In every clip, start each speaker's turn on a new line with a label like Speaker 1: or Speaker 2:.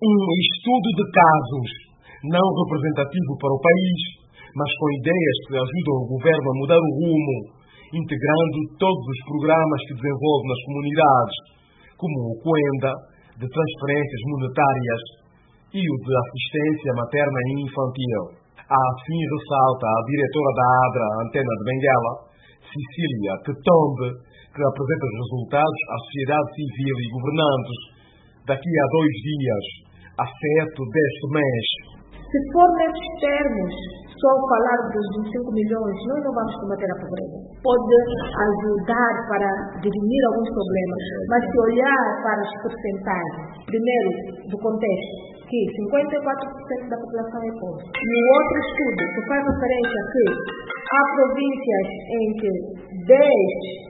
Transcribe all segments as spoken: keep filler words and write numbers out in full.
Speaker 1: Um estudo de casos, não representativo para o país, mas com ideias que ajudam o governo a mudar o rumo, integrando todos os programas que desenvolve nas comunidades, como o Cuenda, de transferências monetárias, e o de assistência materna e infantil. Assim ressalta a diretora da ADRA, Antena de Benguela, Cecília Ketombe, que apresenta os resultados à sociedade civil e governantes daqui a dois dias, a sete deste mês.
Speaker 2: Se for nesses termos, só falar dos vinte e cinco milhões, nós não vamos combater a pobreza. Pode ajudar para dirimir alguns problemas, mas se olhar para as porcentagens, primeiro, do contexto, que cinquenta e quatro por cento da população é pobre. No outro estudo, que faz referência que há províncias em que dez,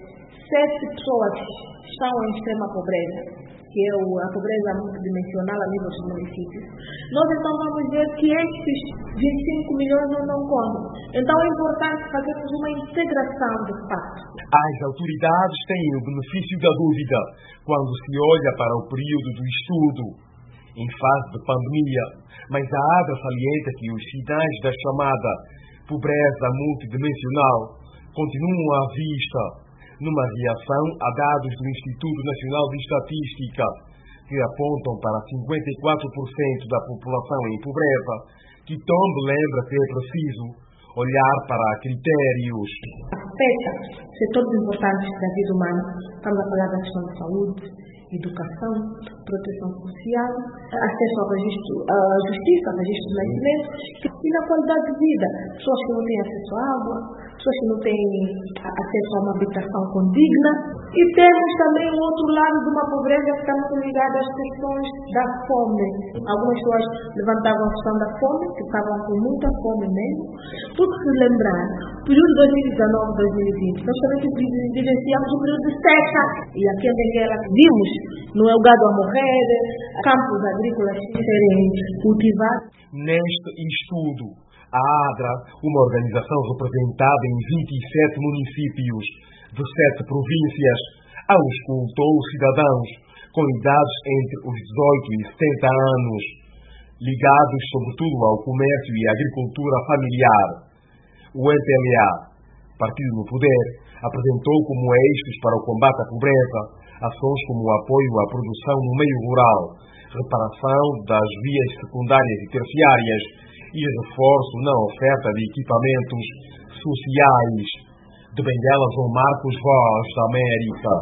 Speaker 2: sete pessoas estão em extrema pobreza, que é a pobreza multidimensional a nível dos municípios, nós então vamos ver que estes vinte e cinco milhões não dão conta. Então é importante fazermos uma integração de fato.
Speaker 1: As autoridades têm o benefício da dúvida quando se olha para o período do estudo, em fase de pandemia, mas a ADRA salienta que os sinais da chamada pobreza multidimensional continuam à vista, numa reação a dados do Instituto Nacional de Estatística, que apontam para cinquenta e quatro por cento da população em pobreza, que Ketombe lembra que é preciso olhar para critérios.
Speaker 2: Afeta setores importantes da vida humana. Estamos a falar da questão de saúde, educação, proteção social, acesso ao registro, à justiça, ao registro de nascimento, e na qualidade de vida. Pessoas que não têm acesso à água, pessoas que não têm acesso a uma habitação condigna. E temos também o outro lado de uma pobreza que está muito ligada às questões da fome. Algumas pessoas levantavam a questão da fome, que estavam com muita fome mesmo. Porque se lembrar, período dois mil e dezenove a dois mil e vinte, nós também vivenciamos um período de seca. E aqui em Benguela vimos, não é o gado a morrer, campos agrícolas serem cultivados.
Speaker 1: Neste estudo, a ADRA, uma organização representada em vinte e sete municípios de sete províncias, auscultou cidadãos com idades entre os dezoito e setenta anos, ligados sobretudo ao comércio e à agricultura familiar. O M P L A, partido no poder, apresentou como eixos para o combate à pobreza ações como o apoio à produção no meio rural, reparação das vias secundárias e terciárias e reforço na oferta de equipamentos sociais. De Benguela, João Marcos, Voz da América.